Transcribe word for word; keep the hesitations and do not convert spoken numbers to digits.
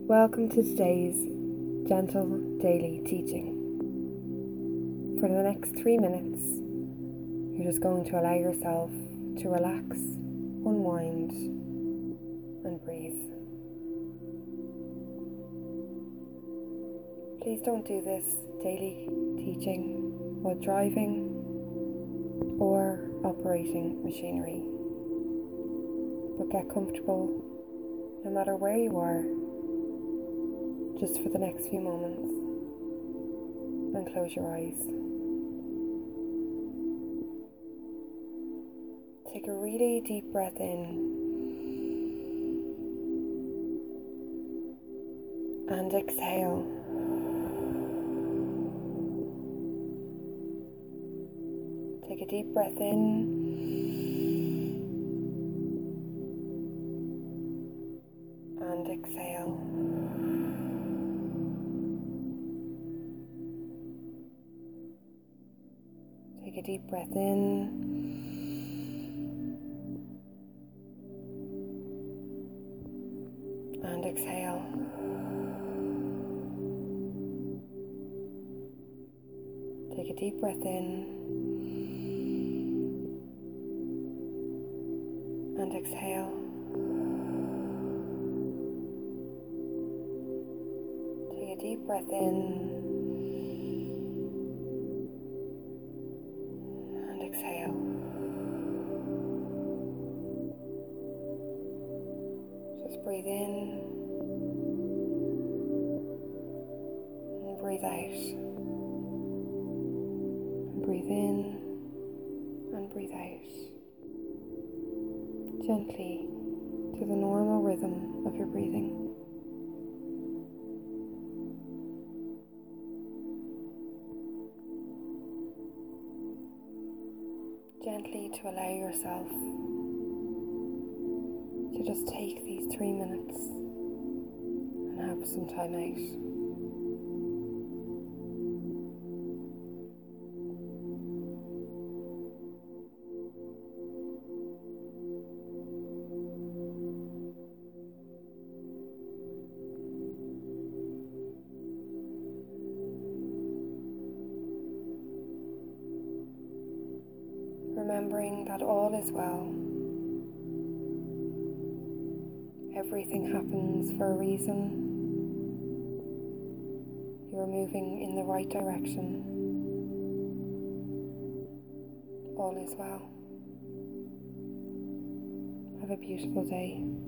Welcome to today's gentle daily teaching. For the next three minutes, you're just going to allow yourself to relax, unwind, and breathe. Please don't do this daily teaching while driving or operating machinery, but get comfortable no matter where you are, just for the next few moments, and close your eyes. Take a really deep breath in and exhale. Take a deep breath in and exhale. Take a deep breath in and exhale. Take a deep breath in and exhale. Take a deep breath in and exhale. Just breathe in and breathe out. And breathe in and breathe out. Gently to the normal rhythm of your breathing. Gently to allow yourself to just take these three minutes and have some time out. Remembering that all is well. Everything happens for a reason. You are moving in the right direction. All is well. Have a beautiful day.